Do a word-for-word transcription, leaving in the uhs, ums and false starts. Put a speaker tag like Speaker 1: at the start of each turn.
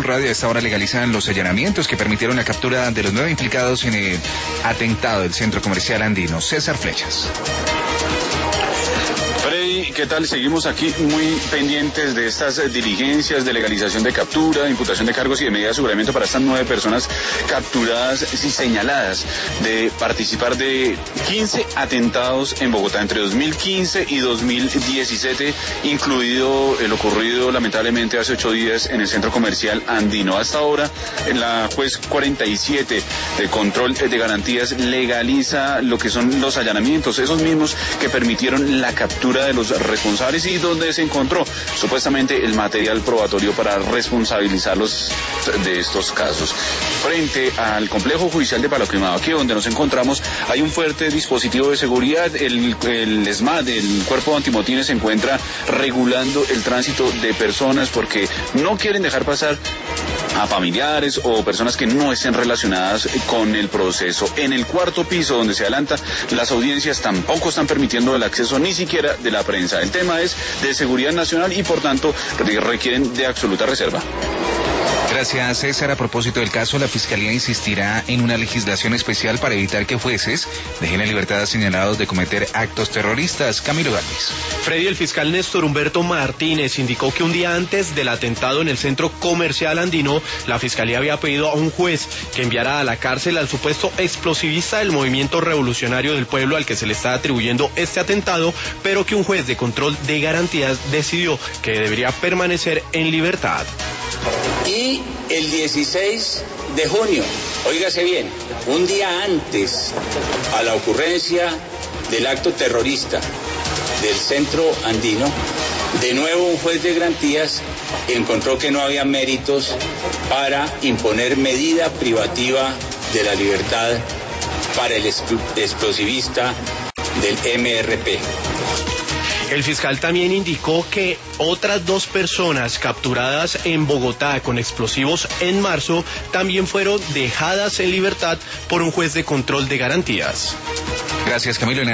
Speaker 1: Blue Radio. A esta hora legalizan los allanamientos que permitieron la captura de los nueve implicados en el atentado del centro comercial andino. César Flechas.
Speaker 2: Freddy, ¿qué tal? Seguimos aquí muy pendientes de estas diligencias de legalización de captura, de imputación de cargos y de medida de aseguramiento para estas nueve personas capturadas y señaladas de participar de quince atentados en Bogotá entre dos mil quince y dos mil diecisiete, incluido el ocurrido lamentablemente hace ocho días en el centro comercial andino. Hasta ahora, la juez cuarenta y siete de control de garantías legaliza lo que son los allanamientos, esos mismos que permitieron la captura de los responsables y donde se encontró supuestamente el material probatorio para responsabilizarlos de estos casos. Frente al complejo judicial de Palo Quemado, aquí donde nos encontramos, hay un fuerte dispositivo de seguridad. El, el ESMAD, el cuerpo antimotines, se encuentra regulando el tránsito de personas porque no quieren dejar pasar a familiares o personas que no estén relacionadas con el proceso. En el cuarto piso, donde se adelanta las audiencias, tampoco están permitiendo el acceso ni siquiera de la prensa. El tema es de seguridad nacional y por tanto requieren de absoluta reserva.
Speaker 1: Gracias, César. A propósito del caso, la Fiscalía insistirá en una legislación especial para evitar que jueces dejen en libertad a señalados de cometer actos terroristas. Camilo Galvis.
Speaker 3: Freddy, el fiscal Néstor Humberto Martínez indicó que un día antes del atentado en el centro comercial andino, la Fiscalía había pedido a un juez que enviara a la cárcel al supuesto explosivista del Movimiento Revolucionario del Pueblo al que se le está atribuyendo este atentado, pero que un juez de control de garantías decidió que debería permanecer en libertad.
Speaker 4: Y el dieciséis de junio, óigase bien, un día antes a la ocurrencia del acto terrorista del centro andino, de nuevo un juez de garantías encontró que no había méritos para imponer medida privativa de la libertad para el explosivista del M R P.
Speaker 3: El fiscal también indicó que otras dos personas capturadas en Bogotá con explosivos en marzo también fueron dejadas en libertad por un juez de control de garantías.
Speaker 1: Gracias, Camilo.